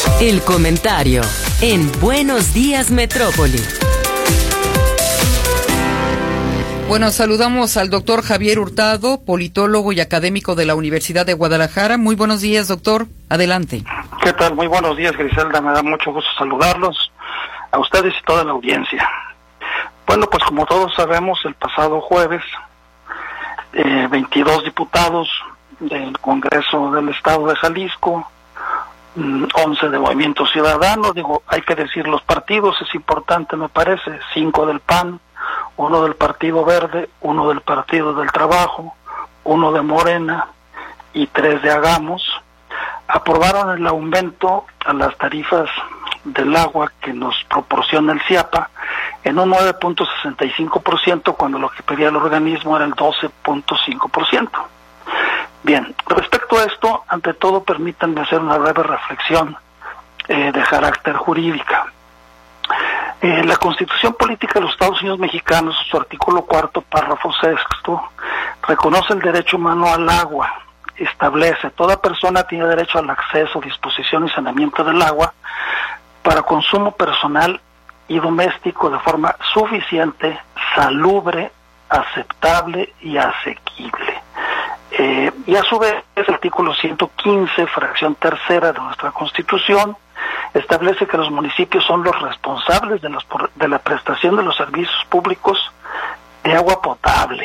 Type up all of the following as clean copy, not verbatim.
El comentario en Buenos Días Metrópoli. Bueno, saludamos al doctor Javier Hurtado, politólogo y académico de la Universidad de Guadalajara. Muy buenos días, doctor. Adelante. ¿Qué tal? Muy buenos días, Griselda. Me da mucho gusto saludarlos, a ustedes y toda la audiencia. Bueno, pues como todos sabemos, el pasado jueves, 22 diputados del Congreso del Estado de Jalisco, 11 de Movimiento Ciudadano, hay que decir los partidos, es importante me parece, 5 del PAN, 1 del Partido Verde, 1 del Partido del Trabajo, 1 de Morena y 3 de Hagamos, aprobaron el aumento a las tarifas del agua que nos proporciona el CIAPA en un 9.65%, cuando lo que pedía el organismo era el 12.5%. Bien, respecto a esto, ante todo permítanme hacer una breve reflexión de carácter jurídica. La Constitución Política de los Estados Unidos Mexicanos, su artículo 4, párrafo 6, reconoce el derecho humano al agua. Establece, toda persona tiene derecho al acceso, disposición y saneamiento del agua para consumo personal y doméstico de forma suficiente, salubre, aceptable y asequible. Y a su vez, el artículo 115, fracción tercera de nuestra Constitución, establece que los municipios son los responsables de la prestación de los servicios públicos de agua potable.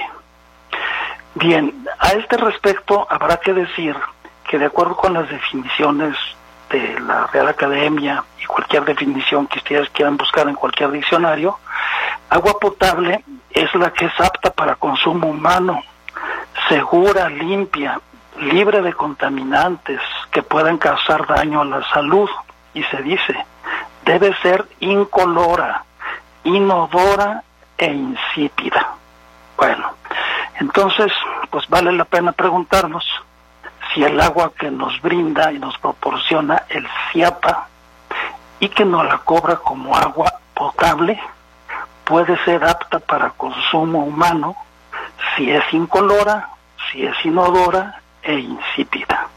Bien, a este respecto habrá que decir que de acuerdo con las definiciones de la Real Academia y cualquier definición que ustedes quieran buscar en cualquier diccionario, agua potable es la que es apta para consumo humano, segura, limpia, libre de contaminantes que puedan causar daño a la salud, y se dice, debe ser incolora, inodora e insípida. Bueno, entonces, pues vale la pena preguntarnos si el agua que nos brinda y nos proporciona el CIAPA y que nos la cobra como agua potable puede ser apta para consumo humano si es incolora, si es inodora e insípida.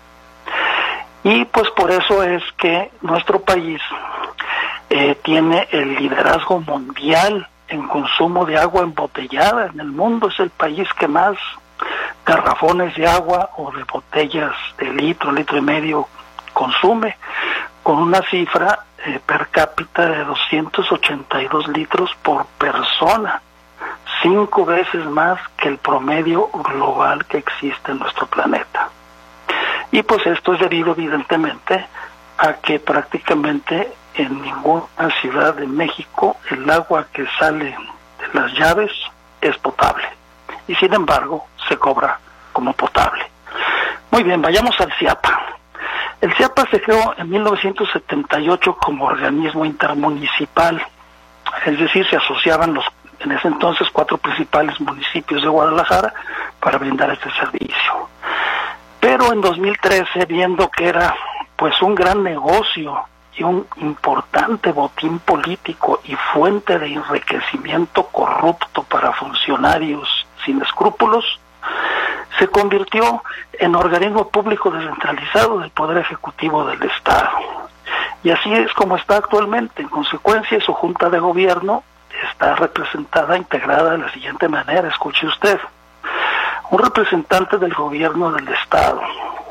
Y pues por eso es que nuestro país tiene el liderazgo mundial en consumo de agua embotellada en el mundo. Es el país que más garrafones de agua o de botellas de litro y medio consume, con una cifra per cápita de 282 litros por persona, 5 veces más que el promedio global que existe en nuestro planeta. Y pues esto es debido evidentemente a que prácticamente en ninguna ciudad de México el agua que sale de las llaves es potable, y sin embargo se cobra como potable. Muy bien, vayamos al CIAPA. El CIAPA se creó en 1978 como organismo intermunicipal, es decir, se asociaban en ese entonces 4 principales municipios de Guadalajara para brindar este servicio. Pero en 2013, viendo que era pues un gran negocio y un importante botín político y fuente de enriquecimiento corrupto para funcionarios sin escrúpulos, se convirtió en organismo público descentralizado del Poder Ejecutivo del Estado. Y así es como está actualmente. En consecuencia, su Junta de Gobierno está representada, integrada de la siguiente manera, escuche usted: un representante del Gobierno del Estado,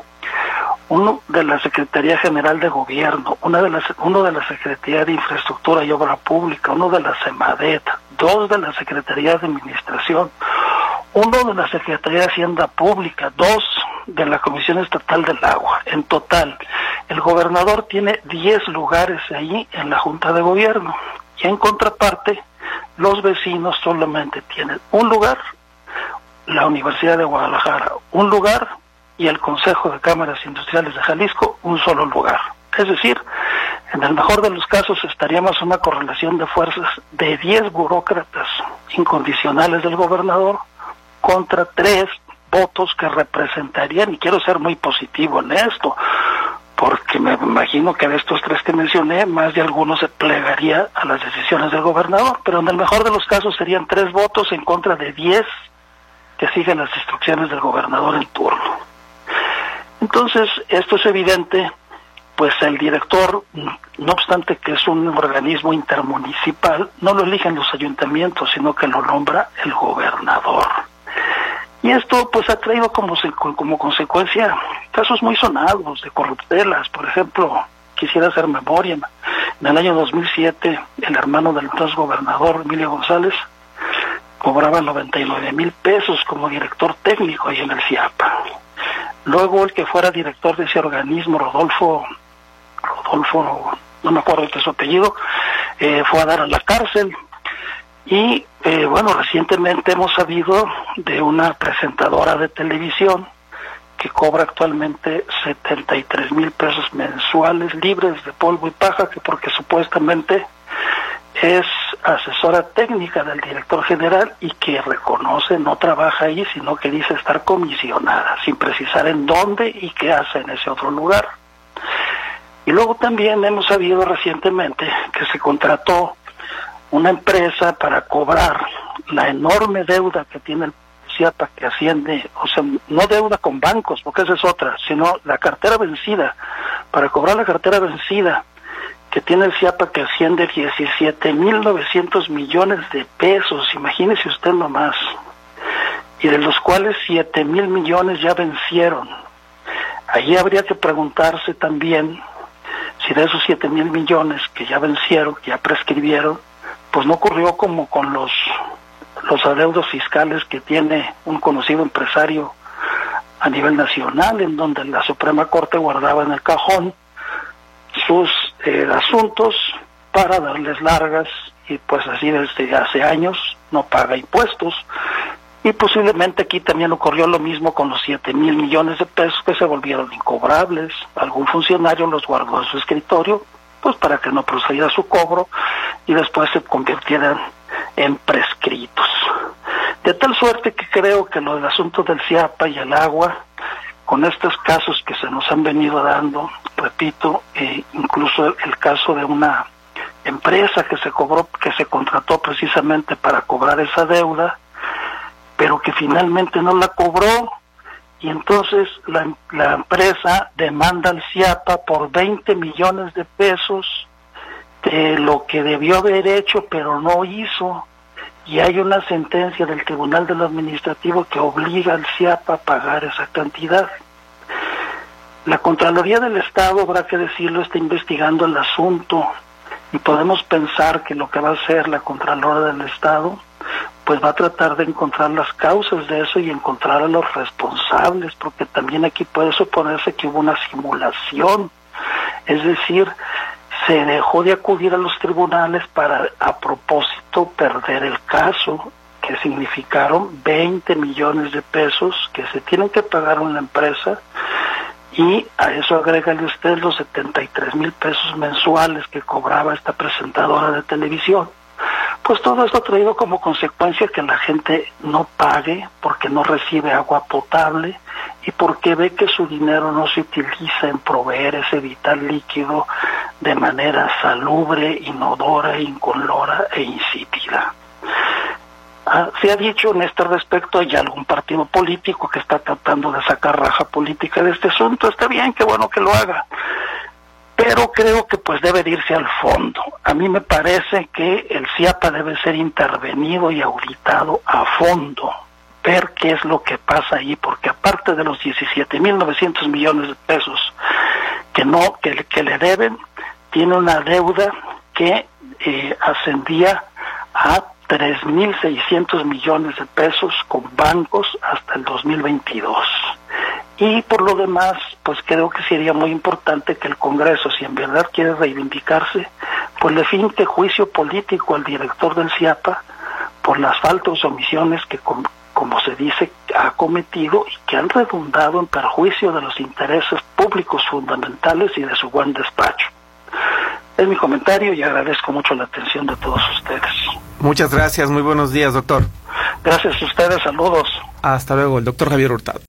uno de la Secretaría General de Gobierno, uno de la Secretaría de Infraestructura y Obra Pública, uno de la CEMADET, 2 de la Secretaría de Administración, 1 de la Secretaría de Hacienda Pública, 2 de la Comisión Estatal del Agua. En total, el gobernador tiene 10 lugares ahí en la Junta de Gobierno, y en contraparte, los vecinos solamente tienen un lugar, la Universidad de Guadalajara un lugar, y el Consejo de Cámaras Industriales de Jalisco un solo lugar. Es decir, en el mejor de los casos estaríamos en una correlación de fuerzas de 10 burócratas incondicionales del gobernador contra 3 votos que representarían, y quiero ser muy positivo en esto, porque me imagino que de estos 3 que mencioné, más de alguno se plegaría a las decisiones del gobernador, pero en el mejor de los casos serían 3 votos en contra de 10 que siguen las instrucciones del gobernador en turno. Entonces, esto es evidente pues el director, no obstante que es un organismo intermunicipal, no lo eligen los ayuntamientos, sino que lo nombra el gobernador. Y esto pues ha traído como consecuencia casos muy sonados de corruptelas. Por ejemplo, quisiera hacer memoria, en el año 2007 el hermano del entonces gobernador, Emilio González, cobraba 99,000 pesos como director técnico ahí en el CIAPA. Luego el que fuera director de ese organismo, Rodolfo, no me acuerdo de su apellido, fue a dar a la cárcel. Y bueno, recientemente hemos sabido de una presentadora de televisión que cobra actualmente 73,000 pesos mensuales libres de polvo y paja, que porque supuestamente es asesora técnica del director general y que reconoce no trabaja ahí, sino que dice estar comisionada, sin precisar en dónde y qué hace en ese otro lugar. Y luego también hemos sabido recientemente que se contrató una empresa para cobrar la enorme deuda que tiene el CIAPA, que asciende, o sea, no deuda con bancos, porque esa es otra, sino la cartera vencida, para cobrar la cartera vencida que tiene el CIAPA, que asciende 17,900 millones de pesos, imagínese usted nomás, y de los cuales 7,000 millones ya vencieron. Allí habría que preguntarse también si de esos 7,000 millones que ya vencieron, que ya prescribieron, pues no ocurrió como con los adeudos fiscales que tiene un conocido empresario a nivel nacional, en donde la Suprema Corte guardaba en el cajón sus asuntos para darles largas, y pues así desde hace años no paga impuestos. Y posiblemente aquí también ocurrió lo mismo con los 7,000 millones de pesos que se volvieron incobrables. Algún funcionario los guardó en su escritorio, pues para que no procediera su cobro y después se convirtieran en prescritos. De tal suerte que creo que lo del asunto del CIAPA y el agua, con estos casos que se nos han venido dando, repito, incluso el caso de una empresa que se contrató precisamente para cobrar esa deuda, pero que finalmente no la cobró, y entonces la empresa demanda al CIAPA por 20 millones de pesos de lo que debió haber hecho pero no hizo, y hay una sentencia del Tribunal de lo Administrativo que obliga al CIAPA a pagar esa cantidad. La Contraloría del Estado, habrá que decirlo, está investigando el asunto, y podemos pensar que lo que va a hacer la Contralora del Estado pues va a tratar de encontrar las causas de eso y encontrar a los responsables, porque también aquí puede suponerse que hubo una simulación, es decir, se dejó de acudir a los tribunales para a propósito perder el caso, que significaron 20 millones de pesos que se tienen que pagar a una empresa, y a eso agrégale usted los 73,000 pesos mensuales que cobraba esta presentadora de televisión. Pues todo esto ha traído como consecuencia que la gente no pague porque no recibe agua potable y porque ve que su dinero no se utiliza en proveer ese vital líquido de manera salubre, inodora, incolora e insípida. Se ha dicho en este respecto, hay algún partido político que está tratando de sacar raja política de este asunto. Está bien, qué bueno que lo haga, pero creo que pues debe de irse al fondo. A mí me parece que el CIAPA debe ser intervenido y auditado a fondo, ver qué es lo que pasa ahí, porque aparte de los 17,900 millones de pesos que le deben, tiene una deuda que ascendía a 3,600 millones de pesos con bancos hasta el 2022. Y por lo demás, pues creo que sería muy importante que el Congreso, si en verdad quiere reivindicarse, pues le finte juicio político al director del CIAPA por las faltas o omisiones que, como se dice, ha cometido y que han redundado en perjuicio de los intereses públicos fundamentales y de su buen despacho. Es mi comentario y agradezco mucho la atención de todos ustedes. Muchas gracias, muy buenos días, doctor. Gracias a ustedes, saludos. Hasta luego, el doctor Javier Hurtado.